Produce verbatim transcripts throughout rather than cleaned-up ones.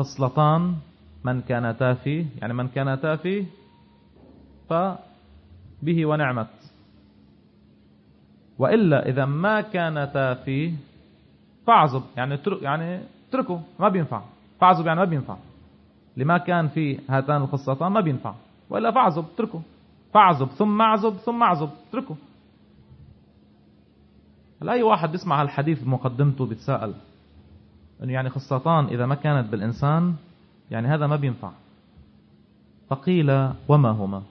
خصلتان من كانتا فيه، يعني من كانتا فيه فبه ونعمت، وإلا إذا ما كانتا فيه فاعزب، يعني يعني اتركه ما بينفع. فاعزب يعني ما بينفع، لما كان فيه هاتان الخصلتان ما بينفع، وإلا فاعزب اتركه. فاعزب ثم اعزب ثم اعزب اتركه. هلا أي واحد بيسمع هالحديث بمقدمته بيتساءل إنه يعني خصلتان إذا ما كانت بالإنسان يعني هذا ما بينفع. فقيل وما هما؟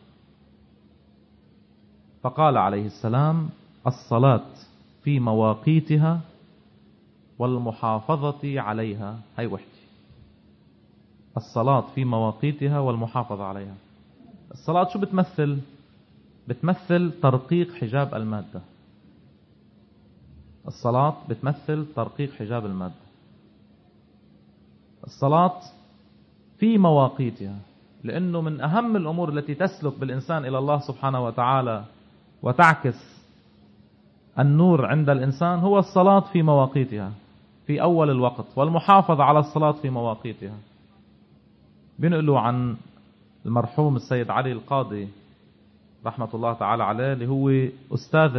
فقال عليه السلام الصلاة في مواقيتها والمحافظة عليها. هاي وحدي، الصلاة في مواقيتها والمحافظة عليها. الصلاة شو بتمثل؟ بتمثل ترقيق حجاب المادة. الصلاة بتمثل ترقيق حجاب المادة. الصلاة في مواقيتها، لأنه من أهم الأمور التي تسلك بالإنسان إلى الله سبحانه وتعالى وتعكس النور عند الإنسان هو الصلاة في مواقيتها في أول الوقت، والمحافظة على الصلاة في مواقيتها. بنقلوا عن المرحوم السيد علي القاضي رحمة الله تعالى عليه، اللي هو أستاذ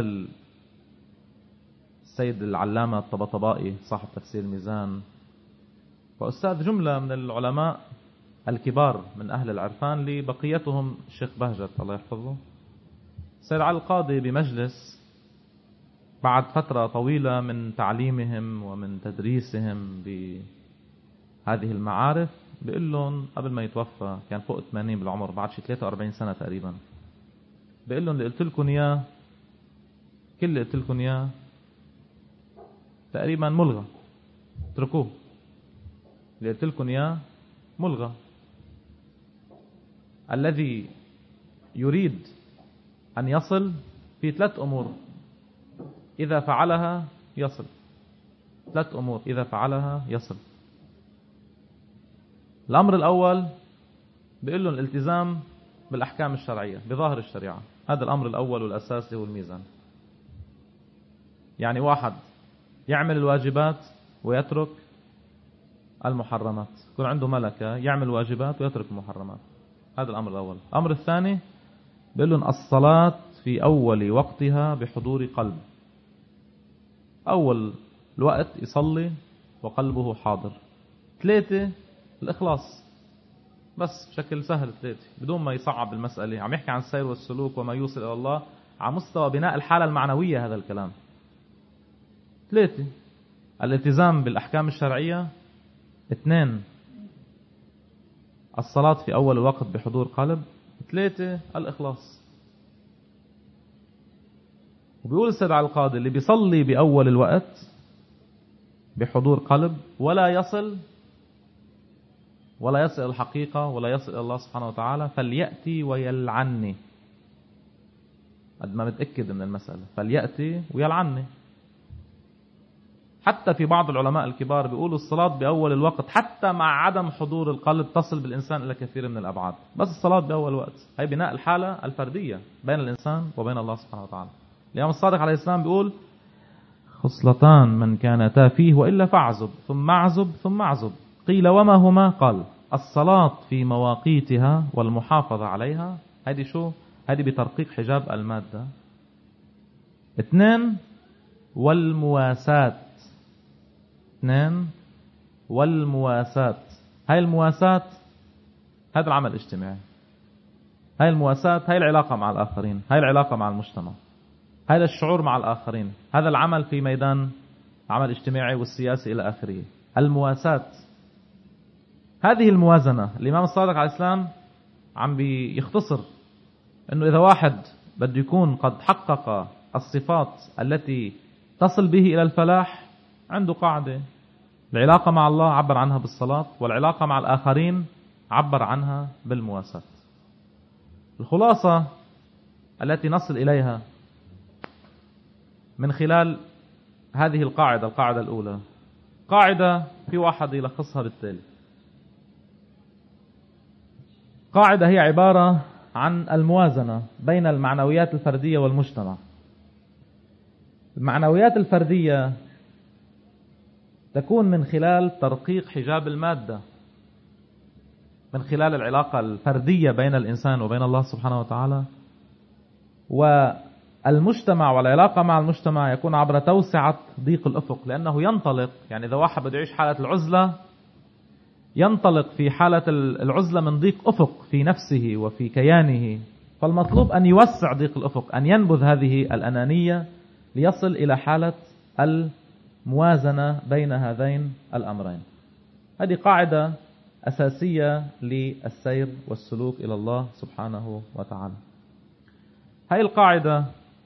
السيد العلامة الطبطبائي صاحب تفسير الميزان، وأستاذ جملة من العلماء الكبار من أهل العرفان اللي بقيتهم الشيخ بهجت الله يحفظه. السيد علي القاضي بمجلس بعد فترة طويلة من تعليمهم ومن تدريسهم بهذه المعارف بيقول لهم قبل ما يتوفى، كان فوق ثمانين بالعمر، بعد شي ثلاثة وأربعين سنة تقريبا، بيقول لهم اللي قلت لكم إياه، كل اللي قلت لكم إياه تقريبا ملغى، اتركوه. اللي قلت لكم إياه ملغى. الذي يريد أن يصل في ثلاث أمور إذا فعلها يصل. ثلاث أمور إذا فعلها يصل. الأمر الأول بيقول لهم الالتزام بالأحكام الشرعية بظاهر الشريعة. هذا الأمر الأول والأساسي والميزان. يعني واحد يعمل الواجبات ويترك المحرمات، يكون عنده ملكة يعمل واجبات ويترك المحرمات. هذا الأمر الأول. الأمر الثاني بيقول لهم الصلاة في أول وقتها بحضور قلب. أول الوقت يصلي وقلبه حاضر. ثلاثة الإخلاص، بس بشكل سهل ثلاثة، بدون ما يصعب المسألة. عم يحكي عن السير والسلوك وما يوصل إلى الله على مستوى بناء الحالة المعنوية. هذا الكلام ثلاثة: الالتزام بالأحكام الشرعية، اثنين الصلاة في أول وقت بحضور قلب، ثلاثة الإخلاص. وبيقول السيد علي القاضي اللي بيصلي بأول الوقت بحضور قلب ولا يصل ولا يصل الحقيقة ولا يصل إلى الله سبحانه وتعالى فليأتي ويلعني. قد ما متأكد من المسألة فليأتي ويلعني. حتى في بعض العلماء الكبار بيقولوا الصلاة بأول الوقت حتى مع عدم حضور القلب تصل بالإنسان إلى كثير من الأبعاد، بس الصلاة بأول وقت هي بناء الحالة الفردية بين الإنسان وبين الله سبحانه وتعالى. الإمام الصادق عليه السلام بيقول خصلتان من كانتا فيه وإلا فاعزب ثم اعزب ثم اعزب. قيل وما هما؟ قال الصلاة في مواقيتها والمحافظة عليها. هذه شو؟ هذه بترقيق حجاب المادة. اثنين والمواساة. اثنين والمواساة. هاي المواساة هذا العمل الاجتماعي. هاي المواساة هاي العلاقة مع الآخرين، هاي العلاقة مع المجتمع، هذا الشعور مع الآخرين، هذا العمل في ميدان عمل اجتماعي والسياسي إلى آخره. المواساة هذه الموازنة. الإمام الصادق عليه السلام عم بيختصر أنه إذا واحد بده يكون قد حقق الصفات التي تصل به إلى الفلاح عنده قاعدة: العلاقة مع الله عبر عنها بالصلاة، والعلاقة مع الآخرين عبر عنها بالمواساة. الخلاصة التي نصل إليها من خلال هذه القاعدة، القاعدة الأولى، قاعدة في واحد يلخصها بالتالي. قاعدة هي عبارة عن الموازنة بين المعنويات الفردية والمجتمع. المعنويات الفردية تكون من خلال ترقيق حجاب المادة. من خلال العلاقة الفردية بين الإنسان وبين الله سبحانه وتعالى. والمجتمع والعلاقة مع المجتمع يكون عبر توسعة ضيق الأفق، لأنه ينطلق، يعني إذا واحد بده يعيش حالة العزلة ينطلق في حالة العزلة من ضيق أفق في نفسه وفي كيانه، فالمطلوب أن يوسع ضيق الأفق، أن ينبذ هذه الأنانية ليصل إلى حالة الموازنة بين هذين الأمرين. هذه قاعدة أساسية للسير والسلوك إلى الله سبحانه وتعالى. هذه القاعدة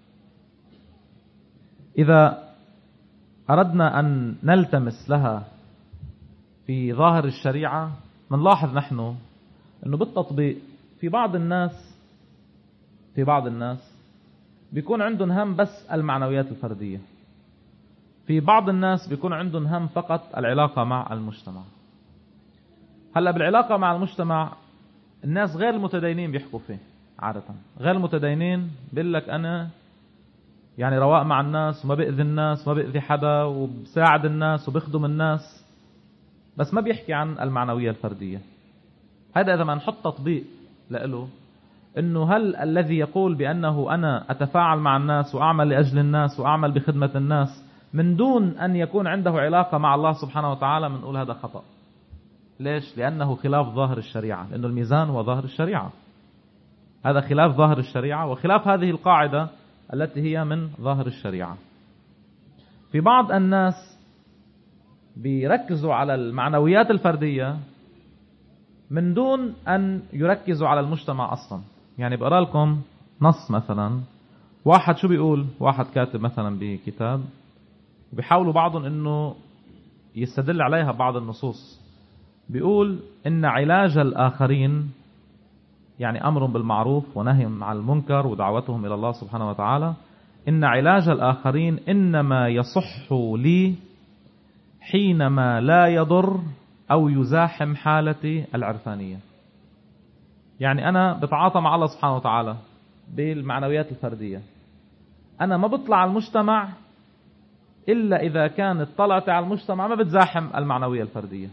إذا أردنا أن نلتمس لها في ظاهر الشريعة، منلاحظ نحن أنه بالتطبيق في بعض الناس في بعض الناس بيكون عندهم هم بس المعنويات الفردية، في بعض الناس بيكون عندهم هم فقط العلاقة مع المجتمع. هلأ بالعلاقة مع المجتمع الناس غير المتدينين بيحكوا فيه عادة، غير المتدينين بيقول لك أنا يعني رواق مع الناس وما بأذي الناس وما بأذي حدا وبساعد الناس وبخدم الناس، بس ما بيحكي عن المعنوية الفردية. هذا إذا ما نحط تطبيق له، إنه هل الذي يقول بأنه أنا أتفاعل مع الناس وأعمل لأجل الناس وأعمل بخدمة الناس من دون أن يكون عنده علاقة مع الله سبحانه وتعالى، منقول هذا خطأ. ليش؟ لأنه خلاف ظاهر الشريعة، لأنه الميزان هو ظاهر الشريعة. هذا خلاف ظاهر الشريعة وخلاف هذه القاعدة التي هي من ظاهر الشريعة. في بعض الناس بيركزوا على المعنويات الفردية من دون أن يركزوا على المجتمع أصلا. يعني بقرأ لكم نص مثلا، واحد شو بيقول، واحد كاتب مثلا بكتاب بيحاولوا بعضهم أنه يستدل عليها بعض النصوص، بيقول إن علاج الآخرين، يعني أمر بالمعروف ونهي عن المنكر ودعوتهم إلى الله سبحانه وتعالى، إن علاج الآخرين إنما يصح لي حينما لا يضر أو يزاحم حالتي العرفانية. يعني أنا بتعاطى مع الله سبحانه وتعالى بالمعنويات الفردية، أنا ما بطلع على المجتمع إلا إذا كانت طلعت على المجتمع ما بتزاحم المعنوية الفردية.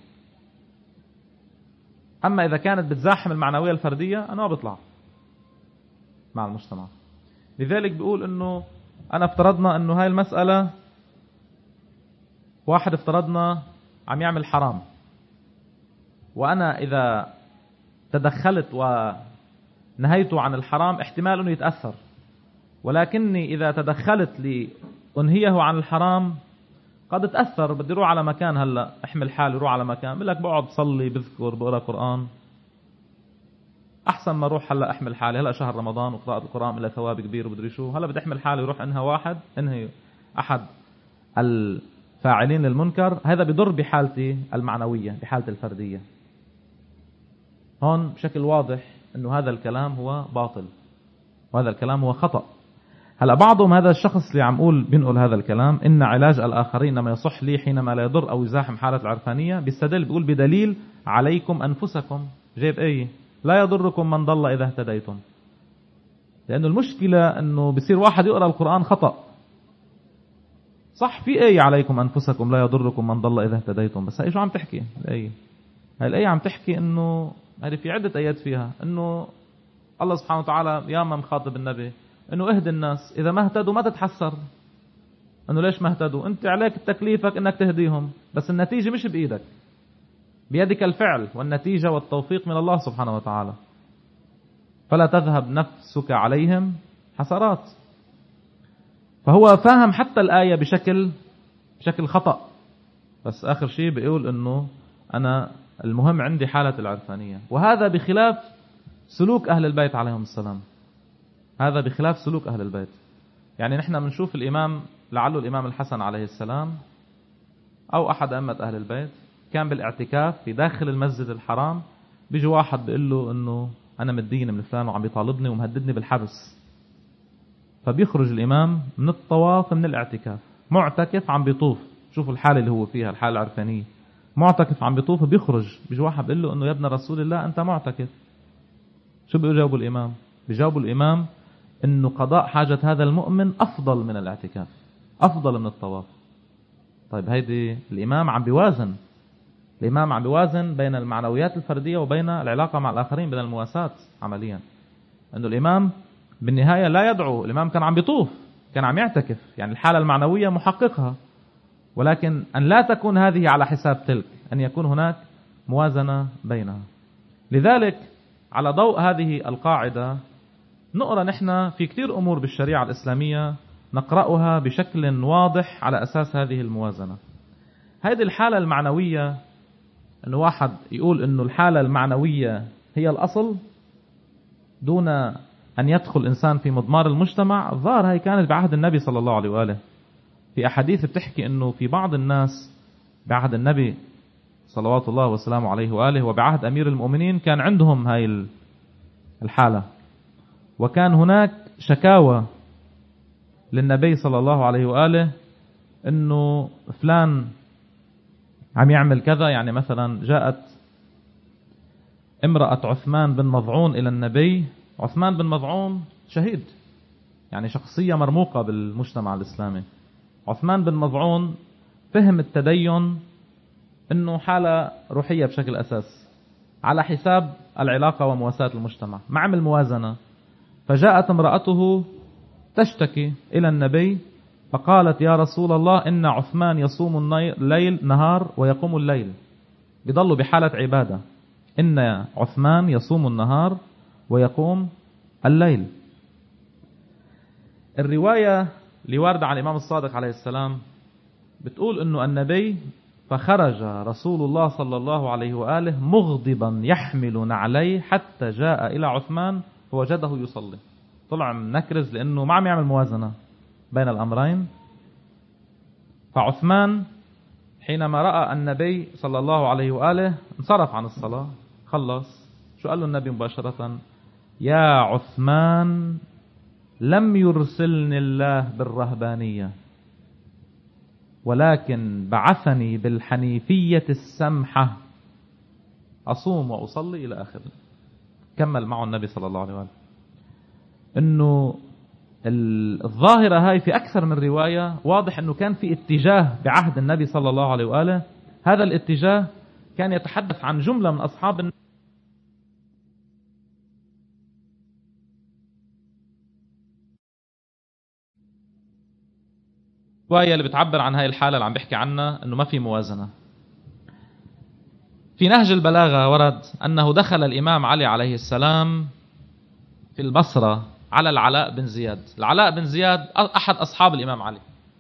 أما إذا كانت بتزاحم المعنوية الفردية أنا ما بطلع مع المجتمع. لذلك بيقول إنه أنا افترضنا إنه هاي المسألة، واحد افترضنا عم يعمل حرام، وأنا إذا تدخلت ونهيته عن الحرام احتمال أنه يتأثر، ولكني إذا تدخلت لأنهيه عن الحرام قد اتأثر، بدي روح على مكان، هلأ احمل حالي روح على مكان بقول لك بقعد بصلي بذكر بقرأ قرآن أحسن ما روح هلأ احمل حالي. هلأ شهر رمضان وقراءة القرآن إلى ثواب كبير وبدري شو، هلأ بدي احمل حالي وروح انها واحد انهي أحد الفاعلين للمنكر. هذا بضر بحالتي المعنوية، بحالتي الفردية. هون بشكل واضح انه هذا الكلام هو باطل وهذا الكلام هو خطأ. هلا بعضهم هذا الشخص اللي عم قول بينقل هذا الكلام إن علاج الآخرين لما يصح لي حينما لا يضر أو يزاحم حالة العرفانية، بيستدل بيقول بدليل عليكم أنفسكم، جايب أي لا يضركم من ضل إذا اهتديتم. لأنه المشكلة أنه بصير واحد يقرأ القرآن خطأ، صح في أي عليكم أنفسكم لا يضركم من ضل إذا اهتديتم، بس هاي شو عم تحكي الآية؟ هاي الآية عم تحكي أنه هذه في عدة آيات فيها أنه الله سبحانه وتعالى يا من مخاطب النبي انه اهدي الناس، اذا ما اهتدوا ما تتحسر انه ليش ما اهتدوا، انت عليك تكليفك انك تهديهم، بس النتيجة مش بايدك، بيدك الفعل والنتيجة والتوفيق من الله سبحانه وتعالى. فلا تذهب نفسك عليهم حسرات. فهو فاهم حتى الآية بشكل بشكل خطأ، بس آخر شيء بيقول انه انا المهم عندي حالة العرفانية، وهذا بخلاف سلوك اهل البيت عليهم السلام. هذا بخلاف سلوك أهل البيت. يعني نحن بنشوف الإمام، لعله الإمام الحسن عليه السلام أو أحد أئمة أهل البيت، كان بالاعتكاف في داخل المسجد الحرام، بيجي واحد بيقول له إنه أنا مدين من فلان وعم بيطالبني ومهددني بالحبس، فبيخرج الإمام من الطواف من الاعتكاف معتكف عم بيطوف. شوفوا الحالة اللي هو فيها، الحالة العرفانية، معتكف عم بيطوف بيخرج، بيجي واحد بيقول له إنه يا ابن رسول الله أنت معتكف. شو بيجاوبوا الإمام؟ بيجاوبوا الإمام إنه قضاء حاجة هذا المؤمن أفضل من الاعتكاف، أفضل من الطواف. طيب هيدي الإمام عم بيوازن، الإمام عم بيوازن بين المعنويات الفردية وبين العلاقة مع الآخرين، بين المواساة عمليا. أنه الإمام بالنهاية لا يدعو، الإمام كان عم بيطوف، كان عم يعتكف، يعني الحالة المعنوية محققها، ولكن أن لا تكون هذه على حساب تلك، أن يكون هناك موازنة بينها. لذلك على ضوء هذه القاعدة نقرأ نحن في كثير أمور بالشريعة الإسلامية نقرأها بشكل واضح على أساس هذه الموازنة. هذه الحالة المعنوية، أنه واحد يقول أنه الحالة المعنوية هي الأصل دون أن يدخل إنسان في مضمار المجتمع، الظاهر هي كانت بعهد النبي صلى الله عليه وآله. في أحاديث بتحكي أنه في بعض الناس بعهد النبي صلوات الله وسلامه عليه وآله وبعهد أمير المؤمنين كان عندهم هاي الحالة، وكان هناك شكاوى للنبي صلى الله عليه وآله أنه فلان عم يعمل كذا. يعني مثلا جاءت امرأة عثمان بن مظعون إلى النبي. عثمان بن مظعون شهيد، يعني شخصية مرموقة بالمجتمع الإسلامي. عثمان بن مظعون فهم التدين أنه حالة روحية بشكل أساس على حساب العلاقة ومواساة المجتمع، ما عمل موازنة. فجاءت امرأته تشتكي إلى النبي فقالت: يا رسول الله، إن عثمان يصوم الليل نهار ويقوم الليل، بيضل بحالة عبادة. إن عثمان يصوم النهار ويقوم الليل. الرواية اللي واردة عن الإمام الصادق عليه السلام بتقول إنه النبي فخرج رسول الله صلى الله عليه وآله مغضبا يحمل نعليه حتى جاء إلى عثمان فوجده يصلي. طلع منكرز لأنه ما عم يعمل موازنة بين الأمرين. فعثمان حينما رأى النبي صلى الله عليه وآله انصرف عن الصلاة، خلص. شو قال له النبي مباشرة؟ يا عثمان، لم يرسلني الله بالرهبانية، ولكن بعثني بالحنيفية السمحة، أصوم وأصلي إلى آخره. كمل معه النبي صلى الله عليه وآله. إنه الظاهرة هاي في أكثر من رواية واضح إنه كان في اتجاه بعهد النبي صلى الله عليه وآله. هذا الاتجاه كان يتحدث عن جملة من أصحاب النبي الرواية اللي بتعبر عن هاي الحالة اللي عم بحكي عنها، إنه ما في موازنة. في نهج البلاغة ورد أنه دخل الإمام علي عليه السلام في البصرة على العلاء بن زياد. العلاء بن زياد أحد أصحاب الإمام علي.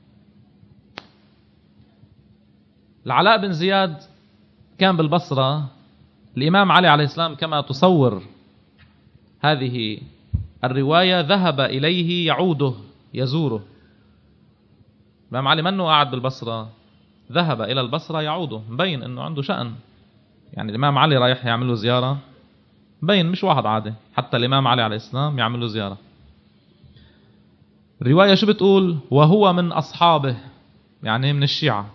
العلاء بن زياد كان بالبصرة. الإمام علي عليه السلام كما تصور هذه الرواية ذهب إليه يعوده يزوره. الإمام علي منه قاعد بالبصرة، ذهب إلى البصرة يعوده، مبين أنه عنده شأن. يعني الإمام علي رايح يعمل له زيارة، مبين مش واحد عادي، حتى الإمام علي عليه السلام يعمل له زيارة. الرواية شو بتقول؟ وهو من أصحابه، يعني من الشيعة.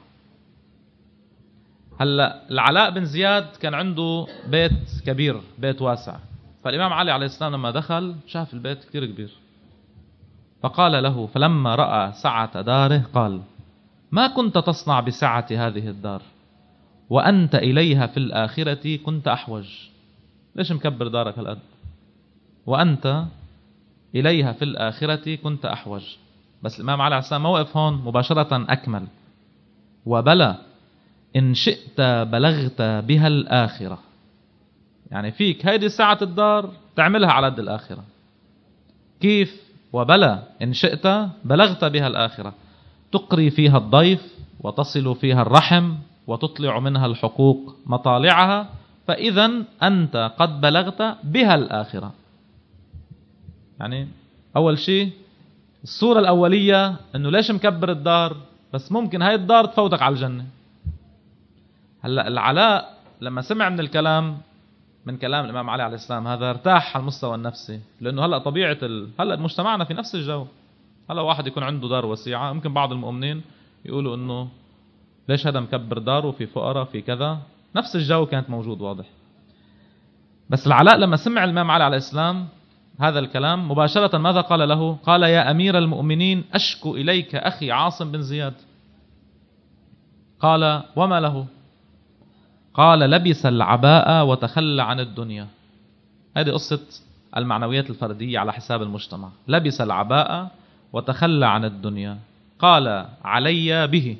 هلا العلاء بن زياد كان عنده بيت كبير، بيت واسع. فالإمام علي عليه السلام لما دخل شاف البيت كتير كبير، فقال له، فلما رأى سعة داره قال: ما كنت تصنع بسعة هذه الدار وأنت إليها في الآخرة كنت أحوج؟ ليش مكبر دارك هالقد؟ وأنت إليها في الآخرة كنت أحوج. بس الإمام علي عليه السلام ما وقف هون، مباشرة أكمل: وبلى إن شئت بلغت بها الآخرة. يعني فيك هيدي ساعة الدار تعملها على قد الآخرة. كيف؟ وبلى إن شئت بلغت بها الآخرة، تقري فيها الضيف وتصل فيها الرحم وتطلع منها الحقوق مطالعها، فإذا أنت قد بلغت بها الآخرة. يعني أول شيء الصورة الأولية أنه ليش مكبر الدار، بس ممكن هاي الدار تفوتك على الجنة. هلأ العلاء لما سمع من الكلام من كلام الإمام علي عليه السلام هذا ارتاح على المستوى النفسي، لأنه هلأ طبيعة ال... هلأ مجتمعنا في نفس الجو. هلأ واحد يكون عنده دار وسيعة، ممكن بعض المؤمنين يقولوا أنه ليش هذا مكبر داره، في فقراء، في كذا. نفس الجو كانت موجود واضح. بس العلاء لما سمع الإمام علي عليه السلام هذا الكلام مباشرة ماذا قال له؟ قال: يا أمير المؤمنين، أشكو إليك أخي عاصم بن زياد. قال: وما له؟ قال لبس العباءة وتخلى عن الدنيا. هذه قصة المعنويات الفردية على حساب المجتمع. لبس العباءة وتخلى عن الدنيا، قال علي به.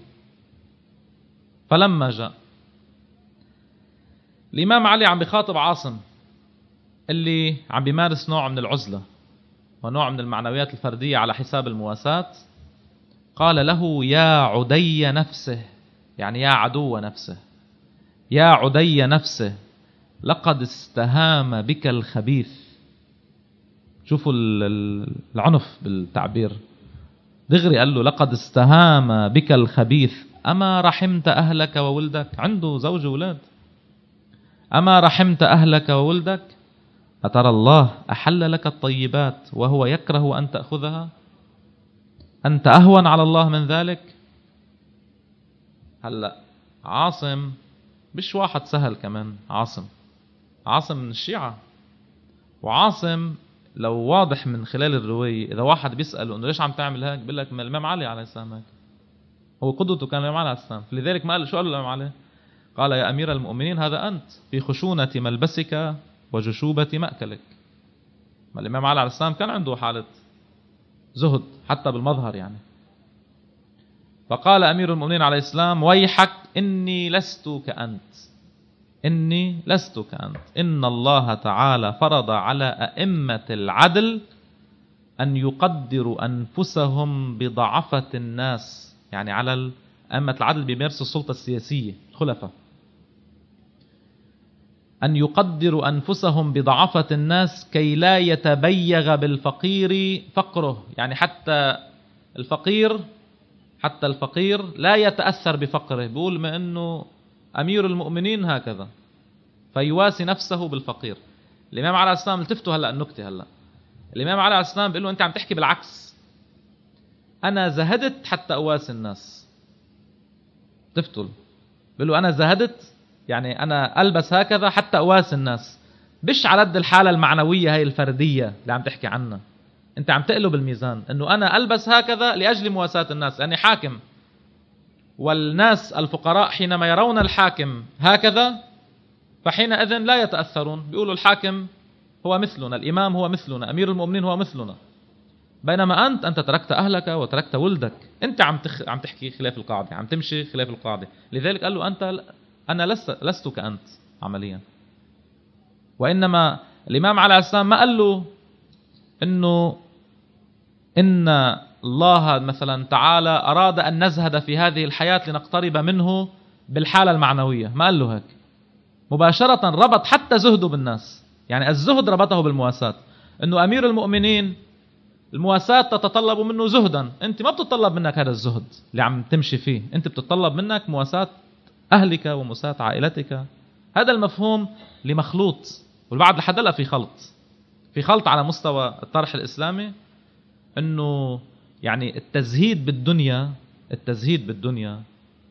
فلما جاء الإمام علي عم بخاطب عاصم اللي عم بيمارس نوع من العزلة ونوع من المعنويات الفردية على حساب المواساة، قال له يا عدي نفسه، يعني يا عدو نفسه، يا عدي نفسه لقد استهام بك الخبيث. شوفوا العنف بالتعبير، دغري قال له لقد استهام بك الخبيث أما رحمت أهلك وولدك. عنده زوج وولاد. أما رحمت أهلك وولدك أترى الله أحل لك الطيبات وهو يكره أن تأخذها؟ أنت أهون على الله من ذلك؟ هلأ عاصم مش واحد سهل كمان. عاصم عاصم من الشيعة، وعاصم لو واضح من خلال الرواية إذا واحد بيسأله إنه ليش عم تعمل هيك بيقول لك ما الإمام علي عليه السلام هيك، هو قدوته كان الإمام علي عليه السلام. فلذلك ما قال شو قال الإمام علي؟ قال يا أمير المؤمنين هذا أنت في خشونة ملبسك وجشوبة مأكلك. ما الإمام علي عليه السلام كان عنده حالة زهد حتى بالمظهر يعني. فقال أمير المؤمنين عليه السلام ويحك إني لست كأنت، إني لست كأنت، إن الله تعالى فرض على أئمة العدل أن يقدروا أنفسهم بضعفة الناس، يعني على أئمة العدل بيمارسوا السلطة السياسية الخلفاء، أن يقدروا أنفسهم بضعفة الناس كي لا يتبيغ بالفقير فقره، يعني حتى الفقير حتى الفقير لا يتأثر بفقره. بيقول ما أنه أمير المؤمنين هكذا فيواسي نفسه بالفقير. الإمام علي عليه السلام التفتوا هلأ النكتة هلأ الإمام علي عليه السلام بيقول له أنت عم تحكي بالعكس، أنا زهدت حتى أواسي الناس. تفتوا بيقول له أنا زهدت يعني أنا ألبس هكذا حتى أواسي الناس، بش على قد الحالة المعنوية هاي الفردية اللي عم تحكي عنها. أنت عم تقلب الميزان أنه أنا ألبس هكذا لأجل مواساة الناس، يعني حاكم، والناس الفقراء حينما يرون الحاكم هكذا فحينئذ لا يتأثرون، بيقولوا الحاكم هو مثلنا، الإمام هو مثلنا، أمير المؤمنين هو مثلنا. بينما أنت أنت تركت أهلك وتركت ولدك، أنت عم تخ... عم تحكي خلاف القاعدة، عم تمشي خلاف القاعدة. لذلك قال له أنت أنا لست لست كأنت عمليا. وإنما الإمام عليه السلام ما قال له إنه إن الله مثلا تعالى أراد أن نزهد في هذه الحياة لنقترب منه بالحالة المعنوية، ما قال له هيك مباشرة. ربط حتى زهده بالناس، يعني الزهد ربطه بالمواساة، إنه أمير المؤمنين المواساة تتطلب منه زهدا، أنت ما بتطلب منك هذا الزهد اللي عم تمشي فيه، أنت بتطلب منك مواساة أهلك ومواساة عائلتك. هذا المفهوم لمخلوط، والبعض لحد هلا في خلط في خلط على مستوى الطرح الإسلامي، إنه يعني التزهيد بالدنيا التزهيد بالدنيا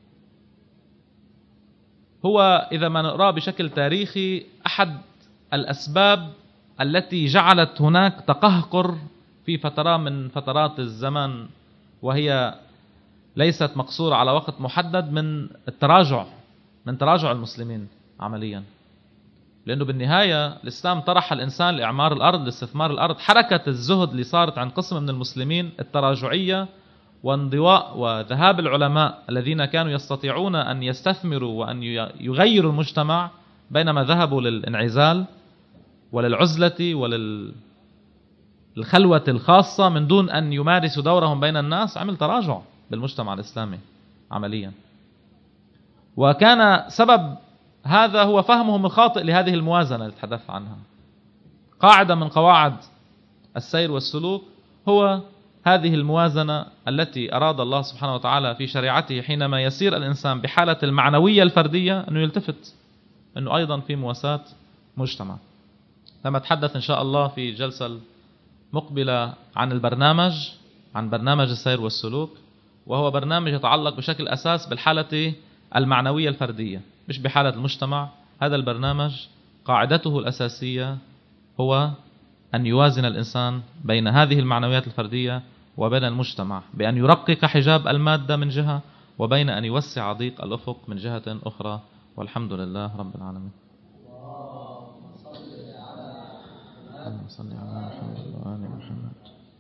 هو إذا ما نقرأ بشكل تاريخي أحد الأسباب التي جعلت هناك تقهقر في فترة من فترات الزمن، وهي ليست مقصورة على وقت محدد، من التراجع من تراجع المسلمين عمليا. لأنه بالنهاية الإسلام طرح الإنسان لإعمار الأرض لاستثمار الأرض. حركة الزهد اللي صارت عند قسم من المسلمين التراجعية وانضواء وذهاب العلماء الذين كانوا يستطيعون أن يستثمروا وأن يغيروا المجتمع، بينما ذهبوا للانعزال وللعزلة وللخلوة الخاصة من دون أن يمارسوا دورهم بين الناس، عمل تراجع بالمجتمع الإسلامي عمليا. وكان سبب هذا هو فهمهم الخاطئ لهذه الموازنة اللي تحدث عنها. قاعدة من قواعد السير والسلوك هو هذه الموازنة التي أراد الله سبحانه وتعالى في شريعته حينما يسير الإنسان بحالة المعنوية الفردية أنه يلتفت أنه أيضا في مواساة مجتمع. لما أتحدث إن شاء الله في جلسة مقبلة عن البرنامج عن برنامج السير والسلوك، وهو برنامج يتعلق بشكل أساس بالحالة المعنوية الفردية مش بحالة المجتمع. هذا البرنامج قاعدته الأساسية هو أن يوازن الإنسان بين هذه المعنويات الفردية وبين المجتمع، بأن يرقق حجاب المادة من جهة، وبين أن يوسع ضيق الأفق من جهة أخرى. والحمد لله رب العالمين. اللهم صل على محمد وآل محمد.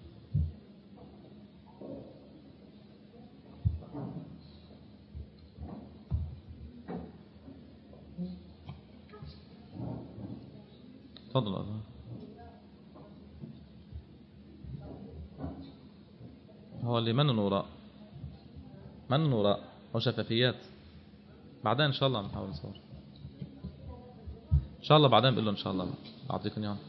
تفضل الله. هو اللي من وراء من وراء أو شفافيات. بعدين إن شاء الله نحاول نصور إن شاء الله. بعدين بقول له إن شاء الله أعطيكم إياه.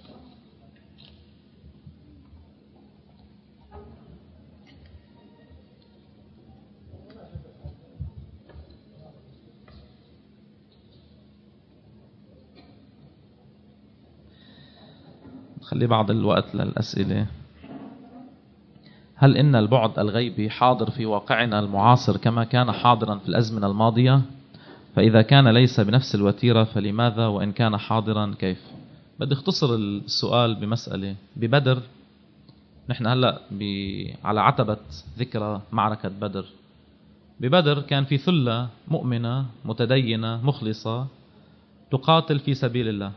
خلي بعض الوقت للأسئلة. هل إن البعد الغيبي حاضر في واقعنا المعاصر كما كان حاضرا في الأزمنة الماضية؟ فإذا كان ليس بنفس الوتيرة فلماذا؟ وإن كان حاضرا كيف؟ بدي اختصر السؤال بمسألة. ببدر نحن هلأ على عتبة ذكرى معركة بدر. ببدر كان في ثلة مؤمنة متدينة مخلصة تقاتل في سبيل الله،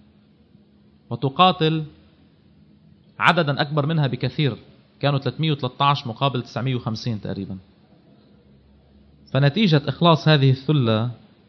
وتقاتل عددا أكبر منها بكثير، كانوا ثلاثمئة وثلاثة عشر مقابل تسعمئة وخمسين تقريبا. فنتيجة إخلاص هذه الثلة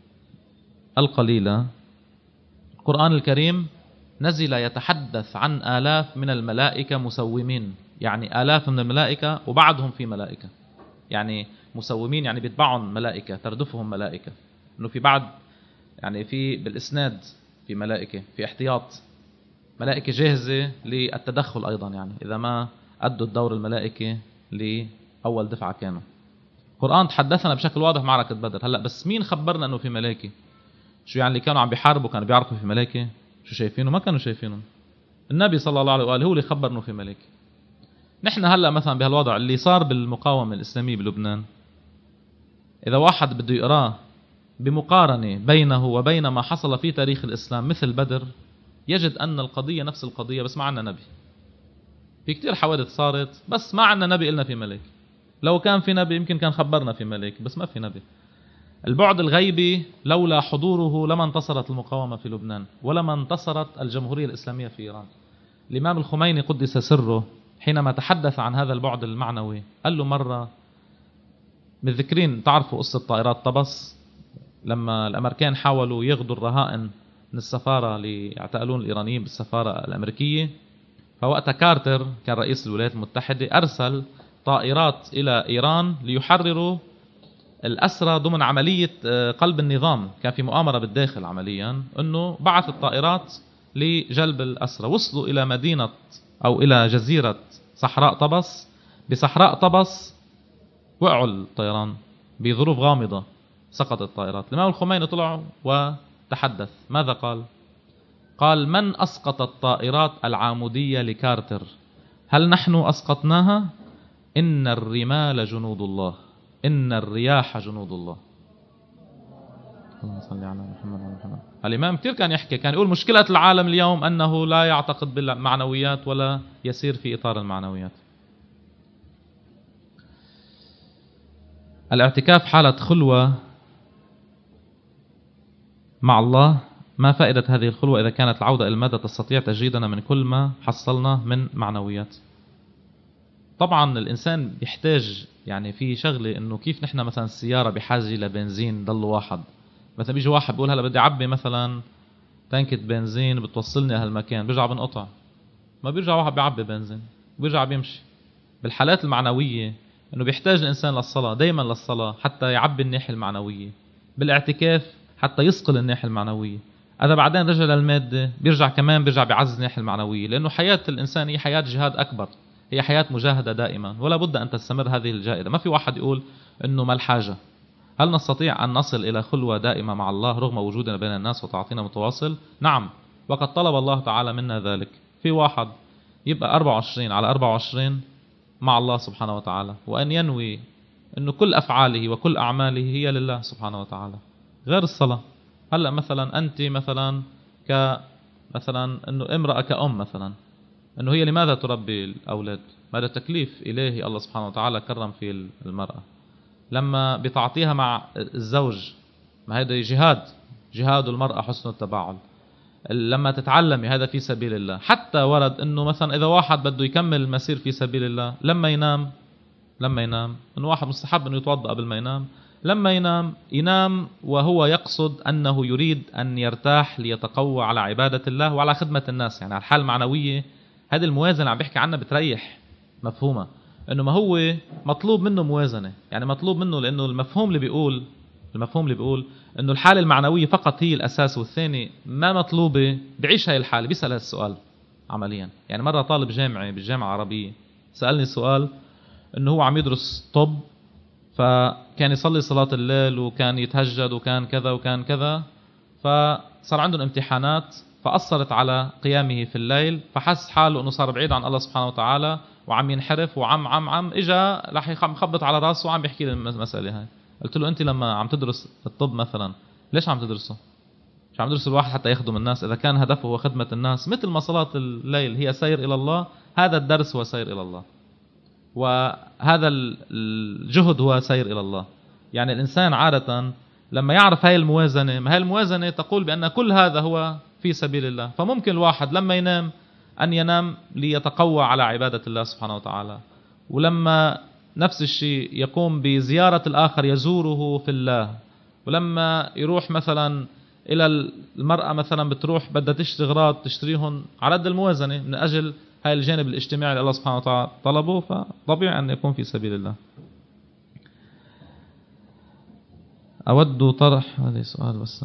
القليلة القرآن الكريم نزل يتحدث عن آلاف من الملائكة مسومين، يعني آلاف من الملائكة وبعضهم في ملائكة، يعني مسومين يعني بيتبعهم ملائكة تردفهم ملائكة، إنه في بعض يعني في بالإسناد في ملائكة في احتياط ملائكة جاهزة للتدخل أيضا، يعني إذا ما أدوا الدور الملائكة لأول دفعة كانوا. القرآن تحدثنا بشكل واضح معركة بدر. هلأ بس مين خبرنا أنه في ملائكة؟ شو يعني اللي كانوا عم بيحاربوا كانوا بيعرفوا في ملائكة؟ شو شايفينه؟ ما كانوا شايفينهم. النبي صلى الله عليه وآله هو اللي خبر أنه في ملائكة. نحن هلأ مثلا بهالوضع اللي صار بالمقاومة الإسلامية بلبنان، إذا واحد بده يقراه بمقارنة بينه وبين ما حصل في تاريخ الإسلام مثل بدر، يجد أن القضية نفس القضية، بس ما عنا نبي. في كتير حوادث صارت بس ما عنا نبي إلنا في ملك. لو كان في نبي يمكن كان خبرنا في ملك، بس ما في نبي. البعد الغيبي لولا حضوره لما انتصرت المقاومة في لبنان ولما انتصرت الجمهورية الإسلامية في إيران. الإمام الخميني قدس سره حينما تحدث عن هذا البعد المعنوي قال له مرة، متذكرين تعرفوا قصة طائرات طبس لما الأمريكان حاولوا يغدوا الرهائن من السفارة ليعتقلون الإيرانيين بالسفارة الأمريكية، فوقت كارتر كان رئيس الولايات المتحدة أرسل طائرات إلى إيران ليحرروا الأسرى ضمن عملية قلب النظام. كان في مؤامرة بالداخل عمليا أنه بعث الطائرات لجلب الأسرى. وصلوا إلى مدينة أو إلى جزيرة صحراء طبس. بصحراء طبس وقعوا الطيران بظروف غامضة، سقطت الطائرات. الإمام الخميني طلع وتحدث. ماذا قال؟ قال: من أسقط الطائرات العامودية لكارتر؟ هل نحن أسقطناها؟ إن الرمال جنود الله، إن الرياح جنود الله. اللهم صل على محمد وعلى محمد. الإمام كثير كان يحكي، كان يقول مشكلة العالم اليوم أنه لا يعتقد بالمعنويات ولا يسير في إطار المعنويات. الاعتكاف حالة خلوة مع الله. ما فائدة هذه الخلوة إذا كانت العودة إلى المادة تستطيع تجريدنا من كل ما حصلنا من معنويات؟ طبعا الإنسان يحتاج، يعني في شغلة إنه كيف نحن مثلا السيارة بحاجة إلى بنزين ضل واحد. مثلا بيجي واحد بيقول هلا بدي أعبي مثلا تانكة بنزين بتوصلني هالمكان، بيرجع بنقطع، ما بيرجع واحد بيعبي بنزين بيرجع بيمشي. بالحالات المعنوية إنه بيحتاج الإنسان للصلاة، دايما للصلاة حتى يعبي الناحية المعنوية. بالاعتكاف حتى يسقل الناحية المعنوية. هذا بعدين رجع للمادة بيرجع كمان بيرجع بيعزز الناحية المعنوية، لأنه حياة الإنسان هي حياة جهاد أكبر، هي حياة مجاهدة دائما، ولا بد أن تستمر هذه الجائدة. ما في واحد يقول إنه ما الحاجة. هل نستطيع أن نصل إلى خلوة دائمة مع الله رغم وجودنا بين الناس وتعطينا متواصل؟ نعم، وقد طلب الله تعالى منا ذلك. في واحد يبقى أربعة وعشرين على أربعة وعشرين مع الله سبحانه وتعالى، وأن ينوي أنه كل أفعاله وكل أعماله هي لله سبحانه وتعالى، غير الصلاة. هلأ مثلا أنت مثلا ك مثلا أنه امرأة كأم مثلا، أنه هي لماذا تربي الأولاد؟ هذا تكليف إلهي الله سبحانه وتعالى كرم في المرأة. لما بتعطيها مع الزوج ما هذا جهاد، جهاد المرأة حسن التباعد. لما تتعلمي هذا في سبيل الله. حتى ورد انه مثلا اذا واحد بده يكمل المسير في سبيل الله لما ينام لما ينام انه واحد مستحب انه يتوضأ قبل ما ينام، لما ينام ينام وهو يقصد انه يريد ان يرتاح ليتقوى على عبادة الله وعلى خدمة الناس، يعني على الحالة المعنوية. هذه الموازنة اللي عم بيحكي عنها بتريح، مفهومة انه ما هو مطلوب منه موازنة، يعني مطلوب منه لانه المفهوم اللي بيقول المفهوم اللي بيقول انه الحالة المعنوية فقط هي الاساس والثاني ما مطلوبة، بعيش هاي الحالة. بيسأل هذا السؤال عمليا. يعني مرة طالب جامعي بالجامعة العربية سألني سؤال انه هو عم يدرس طب، فكان يصلي صلاة الليل وكان يتهجد وكان كذا وكان كذا، فصار عندهم امتحانات فأثرت على قيامه في الليل، فحس حاله انه صار بعيد عن الله سبحانه وتعالى وعم ينحرف وعم عم عم اجا رح يخبط على راسه وعم بيحكي لي المسألة هاي. قلت له انت لما عم تدرس الطب مثلا ليش عم تدرسه؟ مش عم تدرس الواحد حتى يخدم الناس؟ اذا كان هدفه هو خدمة الناس مثل ما صلاة الليل هي سير الى الله، هذا الدرس هو سير الى الله، وهذا الجهد هو سير إلى الله. يعني الإنسان عادة لما يعرف هاي الموازنة، ما هاي الموازنة تقول بأن كل هذا هو في سبيل الله. فممكن الواحد لما ينام أن ينام ليتقوى على عبادة الله سبحانه وتعالى، ولما نفس الشيء يقوم بزيارة الآخر يزوره في الله، ولما يروح مثلا إلى المرأة مثلا بتروح بدها تشتري أغراض تشتريهم على قد الموازنة من أجل هاي الجانب الاجتماعي اللي الله سبحانه وتعالى طلبه، فطبيعي أن يكون في سبيل الله. أود طرح هذا سؤال بس،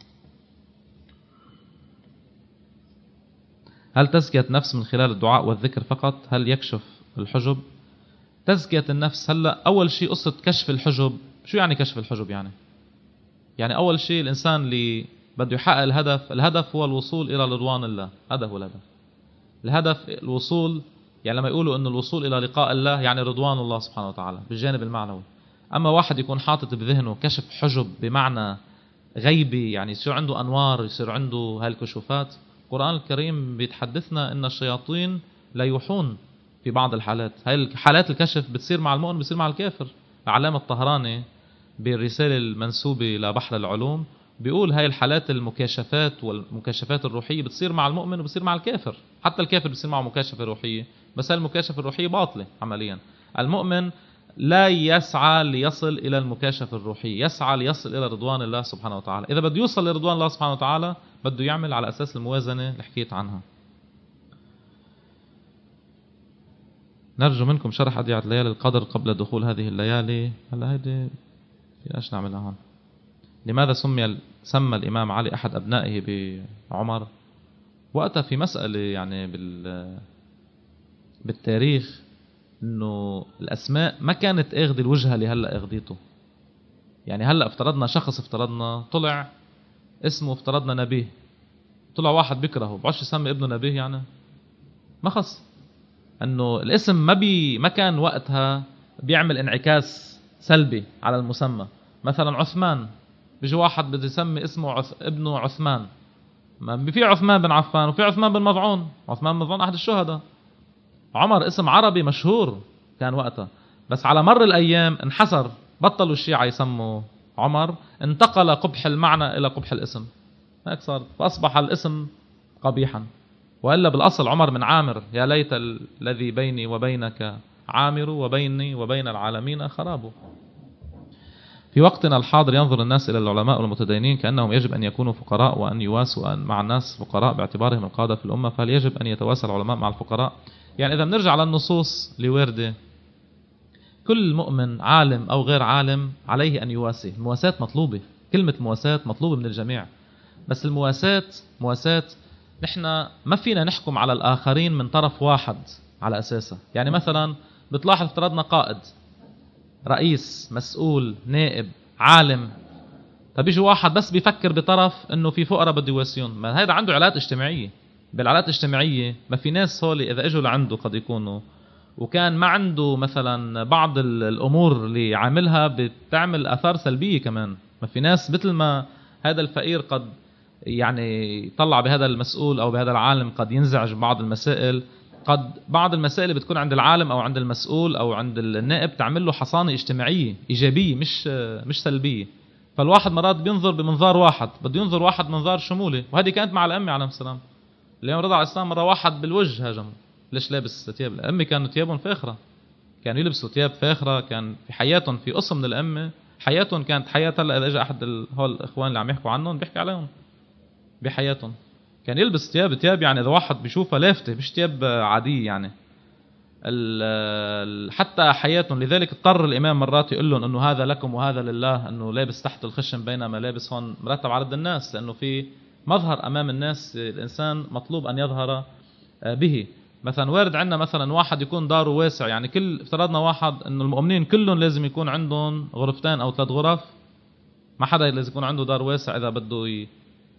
هل تزكية نفس من خلال الدعاء والذكر فقط هل يكشف الحجب؟ تزكية النفس، هلا أول شيء قصة كشف الحجب. شو يعني كشف الحجب؟ يعني يعني أول شيء الإنسان اللي بده يحقق الهدف، الهدف هو الوصول إلى رضوان الله، هذا هو الهدف. الهدف الوصول، يعني لما يقولوا أن الوصول إلى لقاء الله يعني رضوان الله سبحانه وتعالى بالجانب المعنوي. أما واحد يكون حاطط بذهنه كشف حجب بمعنى غيبي، يعني يصير عنده أنوار، يصير عنده هالكشوفات. القرآن الكريم بيتحدثنا أن الشياطين لا يوحون في بعض الحالات. هاي حالات الكشف بتصير مع المؤمن بتصير مع الكافر. العلامة الطهراني بالرسالة المنسوبة لبحر العلوم بيقول هاي الحالات المكاشفات والمكاشفات الروحية بتصير مع المؤمن وبتصير مع الكافر. حتى الكافر بتصير معه مكاشفة روحية، بس هاي المكاشفة الروحية باطلة عمليا. المؤمن لا يسعى ليصل إلى المكاشفة الروحية، يسعى ليصل إلى رضوان الله سبحانه وتعالى. إذا بده يوصل لرضوان الله سبحانه وتعالى بده يعمل على أساس الموازنة اللي حكيت عنها. نرجو منكم شرح أدعية ليالي القدر قبل دخول هذه الليالي. هلا هيدي في ايش نعملها هون؟ لماذا سمي سمى الإمام علي أحد أبنائه بعمر؟ وقتها في مسألة يعني بال بالتاريخ إنه الأسماء ما كانت أخذ الوجهة اللي هلا أخذيته. يعني هلا افترضنا شخص، افترضنا طلع اسمه افترضنا نبيه، طلع واحد بكرهه بعش يسمي ابنه نبيه، يعني ما خص انه الاسم ما بي ما كان وقتها بيعمل انعكاس سلبي على المسمى. مثلا عثمان، بيجي واحد بده يسمي اسمه عث... ابنه عثمان، ما في عثمان بن عفان وفي عثمان بن مظعون. عثمان بن مظعون احد الشهداء. عمر اسم عربي مشهور كان وقتها، بس على مر الايام انحسر، بطلوا الشيعة يسموا عمر، انتقل قبح المعنى الى قبح الاسم، هيك صار، فاصبح الاسم قبيحا. وإلا بالأصل عمر من عامر، يا ليت الذي بيني وبينك عامر وبيني وبين العالمين خراب. في وقتنا الحاضر ينظر الناس إلى العلماء والمتدينين كأنهم يجب أن يكونوا فقراء وأن يواسوا مع الناس فقراء باعتبارهم القادة في الأمة، فهل يجب أن يتواسى العلماء مع الفقراء؟ يعني إذا بنرجع للنصوص اللي واردة، كل مؤمن عالم أو غير عالم عليه أن يواسي. المواساة مطلوبة، كلمة مواساة مطلوبة من الجميع، بس المواساة مواساة نحن ما فينا نحكم على الآخرين من طرف واحد على أساسه. يعني مثلا بتلاحظ افترضنا قائد، رئيس، مسؤول، نائب، عالم، طب يجي واحد بس بيفكر بطرف انه في فقراء بده يواسيون، ما هذا عنده علاقات اجتماعية. بالعلاقات الاجتماعية ما في ناس هول إذا اجوا لعنده قد يكونوا وكان ما عنده مثلا بعض الأمور اللي عاملها بتعمل أثار سلبية كمان. ما في ناس مثل ما هذا الفقير قد يعني طلع بهذا المسؤول أو بهذا العالم قد ينزعج بعض المسائل، قد بعض المسائل بتكون عند العالم أو عند المسؤول أو عند النائب تعمل له حصانة اجتماعية إيجابية مش مش سلبية. فالواحد مرات بينظر بمنظار واحد، بده ينظر واحد منظار شمولي. وهذه كانت مع الأمة عليه السلام. اليوم رضع عليه السلام مرة واحد بالوجه هاجمه، ليش لابس ثياب الأمة؟ كانوا ثيابهم فاخرة، كانوا يلبسوا ثياب فاخرة، كان في حياتهم في قسم من الأمة حياتهم كانت حياة. هلا إذا إجا أحد هول الإخوان اللي عم يحكوا عنهم بيحكي عليهم بحياتهم، كان يلبس ثياب ثياب يعني إذا واحد بيشوفها لافتة، مش ثياب عادية يعني. حتى حياتهم، لذلك اضطر الإمام مرات يقول لهم إنه هذا لكم وهذا لله، إنه لابس تحت الخشم بينما لابس هون مرتب على رد الناس، لأنه في مظهر أمام الناس الإنسان مطلوب أن يظهر به. مثلا وارد عندنا مثلا واحد يكون داره واسع، يعني كل افترضنا واحد إنه المؤمنين كلهم لازم يكون عندهم غرفتين أو ثلاث غرف، ما حدا لازم يكون عنده دار واسع إذا بده ي...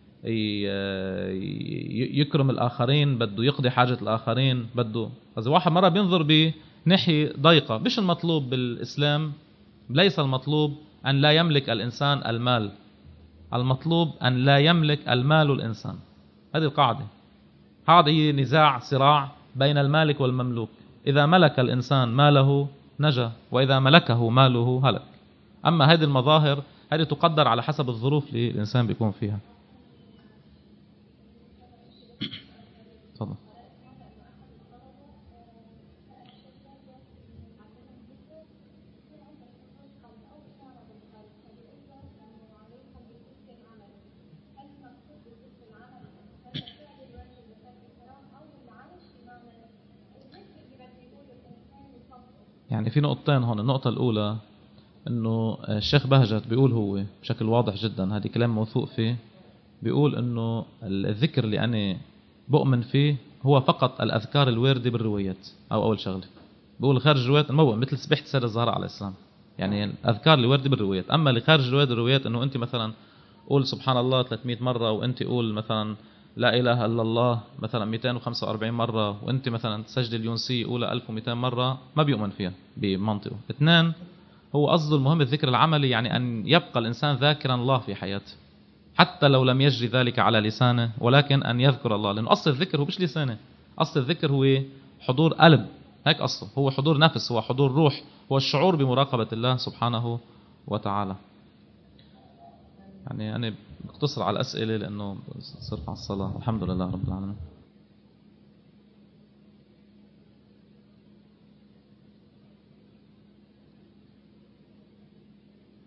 يكرم الآخرين، بده يقضي حاجة الآخرين، بده إذا واحد مرة بينظر بناحية ضيقة. مش المطلوب بالإسلام، ليس المطلوب أن لا يملك الإنسان المال، المطلوب أن لا يملك المال الإنسان. هذه القاعدة. هذا هي نزاع صراع بين المالك والمملوك. إذا ملك الإنسان ماله نجا، وإذا ملكه ماله هلك. أما هذه المظاهر هذه تقدر على حسب الظروف اللي الإنسان بيكون فيها. تفضل. يعني في نقطتين هون. النقطة الأولى إنه الشيخ بهجت بيقول هو بشكل واضح جدا، هذه كلام موثوق فيه، بيقول إنه الذكر اللي أنا بؤمن فيه هو فقط الأذكار الواردة بالروايات. أو أول شغلة بيقول خارج الروايات الموضوع مثل سبحة سيد الزهراء عليه السلام، يعني الأذكار اللي واردة بالروايات. أما اللي خارج الروايات الروايات إنه أنت مثلا قول سبحان الله ثلاثمئة مرة، وأنت قول مثلا لا إله إلا الله مثلا مئتين وخمسة وأربعين مرة، وأنت مثلا تسجل اليونسي أولى ألف ومئتين مرة، ما بيؤمن فيها بمنطقه. اثنان، هو قصده المهم الذكر العملي، يعني أن يبقى الإنسان ذاكرا الله في حياته حتى لو لم يجري ذلك على لسانه، ولكن أن يذكر الله. لأنه أصل الذكر هو مش لسانه، أصل الذكر هو حضور قلب، هيك أصله، هو حضور نفس، هو حضور روح، هو الشعور بمراقبة الله سبحانه وتعالى. يعني أنا بقتصر على الأسئلة لأنه صرت على الصلاة. الحمد لله رب العالمين.